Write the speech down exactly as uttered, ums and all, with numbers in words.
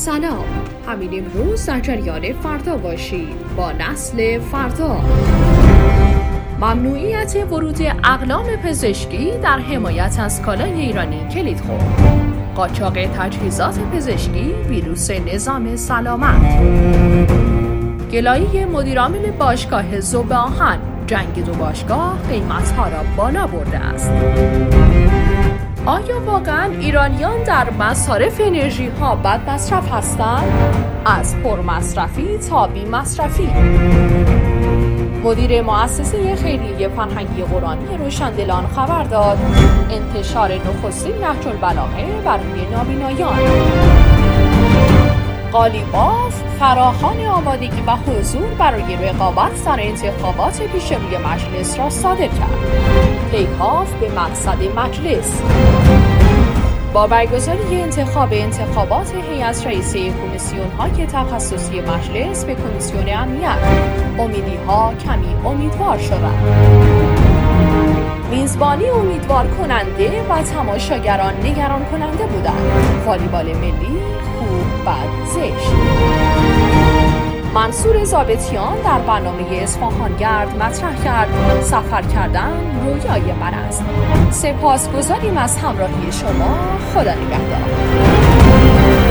سلام، همین امروز در جریان فردا باشید با نسل فردا. ممنوعیت ورود اقلام پزشکی در حمایت از کالای ایرانی کلید خورد. قاچاق تجهیزات پزشکی ویروس نظام سلامت. گلایه مدیرعامل باشگاه ذوب آهن، جنگ دو باشگاه قیمت‌ها را بالا برده است. آیا واقعاً ایرانیان در مصارف انرژی ها بد مصرف هستند؟ از پرمصرفی تا بی مصرفی. مدیر مؤسسه خیریه فرهنگی قرآنی روشندلان خبر داد انتشار نخستین نهج البلاغه برای نابینایان. قالیباف فراخوان آمادگی و حضور برای رقابت در انتخابات پیشروی مجلس را صادر کرد. پیکاف به مقصد مجلس. با برگزاری انتخاب انتخابات هیئت رئیسه کمیسیون‌های تخصصی مجلس به کمیسیون امنیت، امیدی‌ها کمی امیدوار شدند. میزبانی امیدوار کننده و تماشاگران نگران کننده بودند. والیبال ملی خوب بد زشت. منصور ضابطیان در برنامه اصفهانگرد مطرح کرد سفر کردن رویای من است. سپاسگزاریم از همراهی شما. خدا نگهدار.